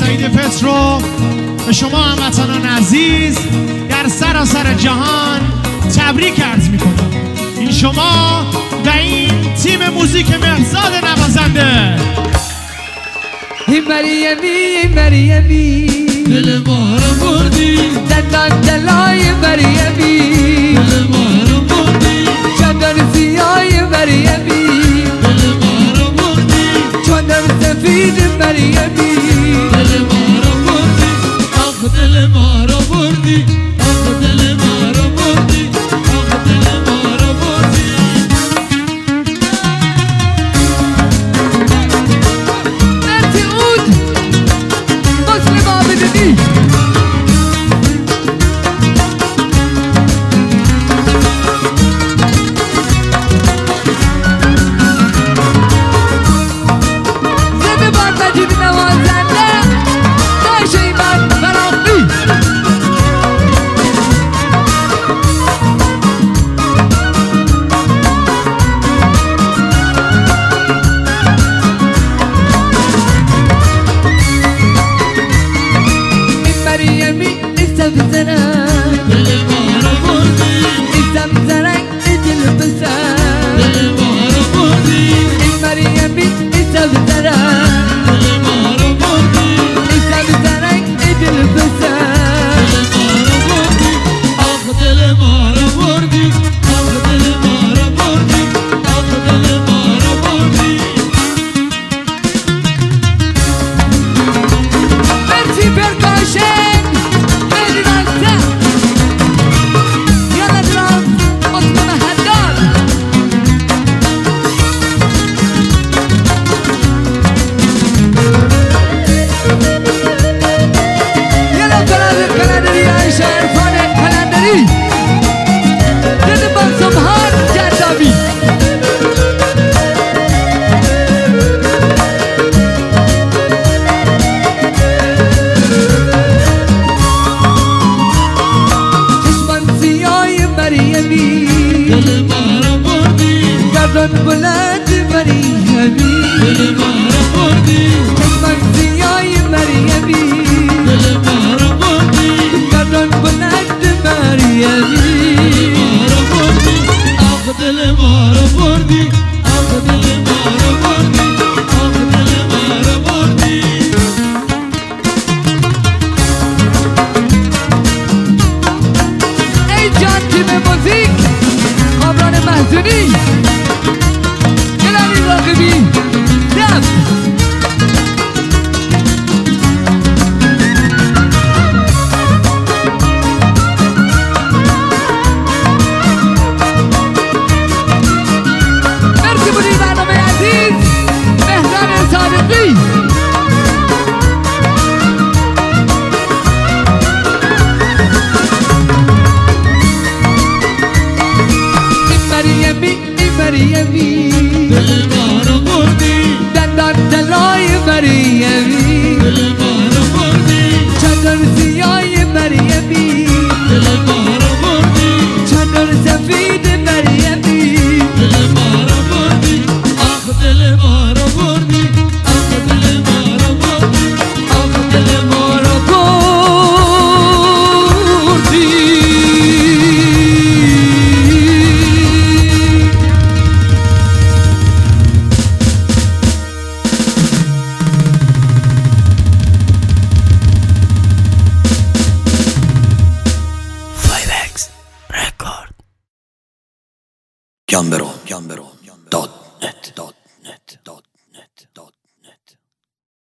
عید فطر رو به شما هموطنان عزیز در سراسر جهان تبریک عرض میکنم. این شما و این تیم موزیک مهرزاد نوازنده. این مریمی دل ما رو بردی، دندان دلای مریمی دل ما رو بردی، چندان سیای مریمی دل ما رو بردی، چندان سفید مریمی دل ما رو بردی، آخ دل ما رو بردی، آخ دل ما رو بردی، آخ دل ما رو بردی. مرسی اود مسلم آبدنی زنده باد مجید نوازنده داشت ایمان فراقی. این مریمی ایسم زرنگ دل ما رو بردی، ایسم زرنگ دل بسن دل ما رو بردی، این مریمی ایسم زرنگ دل ما رو بردی، ایسم زرنگ دل بسن دل ما رو بردی، آخ دل ما رو بردی، آخ دل ما رو بردی. مرسی پرکاشن خیلی وقته یالا درام اطمه حدار یالا فراد کلندری عایشه عرفان کلندری دل بانسومهار جردابی. چشمان سیای مریمی دل ما رو بردی، گردن بلند مریمی دل ما رو بردی، چشمان سیای مریمی دل ما رو بردی، گردن بلند مریمی ما رو بردی، آخ دل ما رو بردی، آخ دل ما رو بردی، آخ دل ما رو بردی. ای جان تیم موزیک کامران محزونی گلالی راقبی دم مرسی بودی برنامه عزیز مهران صادقی. این مریمی دل ما رو بردی، دندان دلای مریمی دل ما رو بردی، چندان سیای مریمی دل ما رو بردی، چندان سفید مریمی دل ما رو بردی، آخ دل ما رو بردی، آخ دل ما رو بردی، آخ دل ما رو Gambero.net